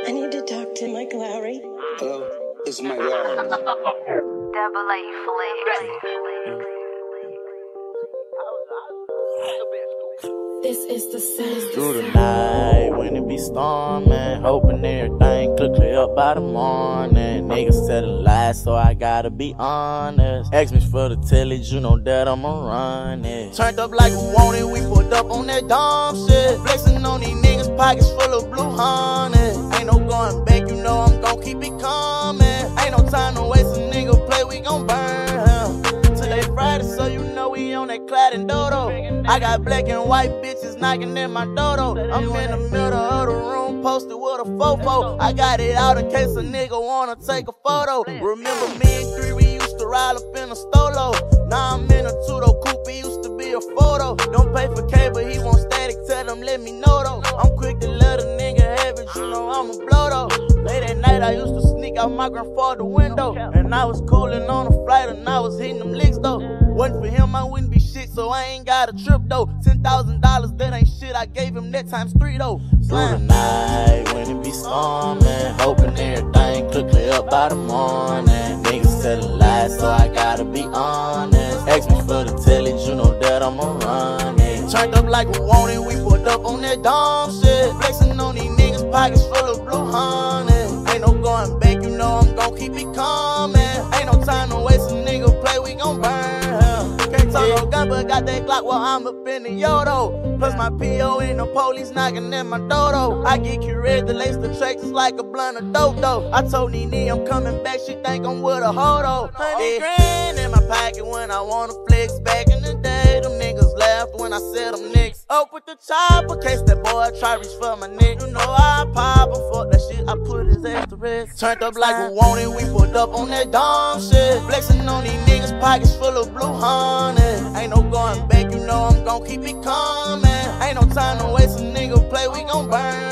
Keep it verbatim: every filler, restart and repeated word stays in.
I need to talk to Mike Lowry. Hello, it's Mike Lowry. Double A Flex. This is the sound. Through the night when it be storming, hoping everything could clear up by the morning. Niggas telling lies, so I gotta be honest. Ask me for the tillage, you know that I'ma run it. Turned up like we want it, we pulled up on that dumb shit. Flexing on these niggas, pockets full of blue honey. Ain't no going back, you know I'm gon' keep it coming. Ain't no time to waste, a nigga play, we gon' burn him. Today Friday, so you know we on that clad and dodo. I got black and white bitches knocking in my dodo. I'm in the middle of the room, posted with a fofo. I got it out in case a nigga wanna take a photo. Remember me and three, we used to ride up in a stolo. Now I'm in a two-door coupe, it used to be a photo. Don't pay for cable, he want static, tell them let me know though. I'm quick to let a nigga have it, you know I'm a blow though. Late at night I used to sneak out my grandfather's window, and I was cooling on a flight and I was hitting them licks though. Wasn't for him I wouldn't be shit, so I ain't got a trip though. Ten thousand dollars, that ain't shit, I gave him that times three though. Through the night when it be storming, hoping everything could clear up by the morning. Niggas telling lies, so I gotta be honest. Ask me for the tillage, you know that I'ma run it. Turned up like we want it, we pulled up on that dumb shit. Flexing on these niggas, pockets full of blue honey. Ain't no going back, you know I'm gon' keep it coming. Ain't no time to waste, a nigga play, we gon' burn him. Can't talk no gun, but got that Glock while I'm up in the Yodo. Plus my P O and the police knocking at my dodo. I get curious to lace the tracks just like a blunt of dope though. I told Nene I'm coming back, she think I'm with a hodo. Hundred grand in my pocket when I wanna flex. Back in the day, them niggas laughed when I said them niggas. Up with the chopper, case that boy try reach for my neck. You know I pop him, fuck that shit, I put his ass to rest. Turned up like we want it, we pulled up on that dumb shit. Flexing on these niggas, pockets full of blue honey. Ain't no going back, you know I'm gon' keep it coming. Ain't no time to waste, a nigga play, we gon' burn